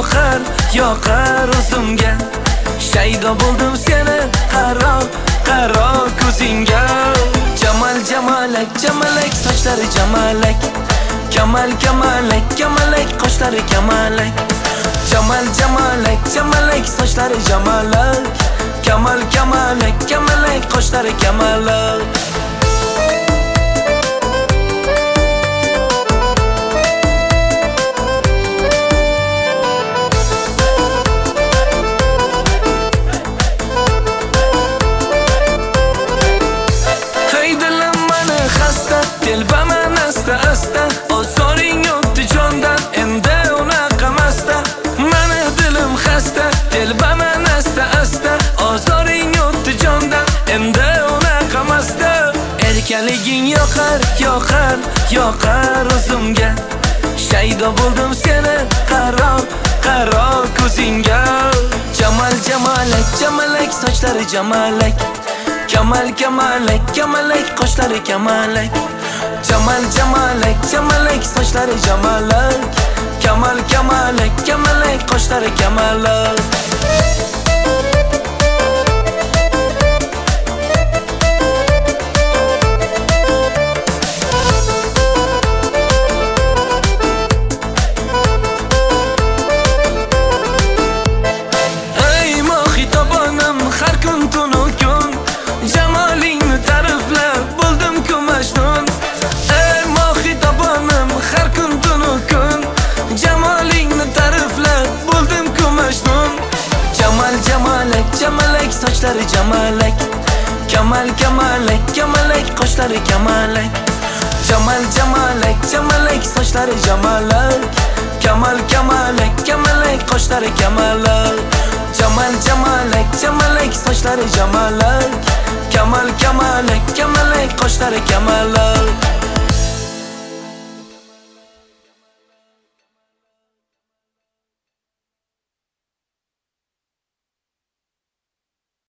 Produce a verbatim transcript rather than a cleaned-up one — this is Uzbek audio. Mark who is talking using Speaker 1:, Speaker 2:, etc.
Speaker 1: yoqar, yoqar o'zimga. Shaydo bo'ldim seni qaro, qaro ko'zingga. Jamal jamalak, jamalak sochlari jamalak. Kamal kamalak, kamalak qoshlari kamalak. Jamal jamalak, jamalak sochlari jamalak. Kamal kamalak, kamalak qoshlari kamalak. Telbaman asta asta, ozoring o'tdi jondan, endi unaqa masta. Mani dilim xasta, telbaman asta asta, ozoring o'tdi jondan, endi unaqa masta. Erkaliging yoqar, yoqar, yoqar o'zimga. Shaydo bo'ldim seni qaro, qaro ko'zingga. Jamal jamalak, jamalak sochlari jamalak. Kamal kamalak, kamalak qoshlari kamalak. Jamal jamalak, jamalak sochlari jamalak. Kamal kamalak, kamalak qoshlari kamalak. Ey mohitobonim, har kun tunu kun jamalingni ta'riflab bo'ldim ku majnun. Ey mohitobonim, har kun tunu kun jamalingni ta'riflab bo'ldim ku majnun. Jamal jamalak, jamalak sochlari jamalak. Kamal kamalak, kamalak qoshlari kamalak. Jamal jamalak, jamalak sochlari jamalak. Kamal kamalak, kamalak qoshlari kamalak. Jamal jamalak, jamalak sochlari jamalak. Kamal kamalak, kamalak qoshlari kamalak.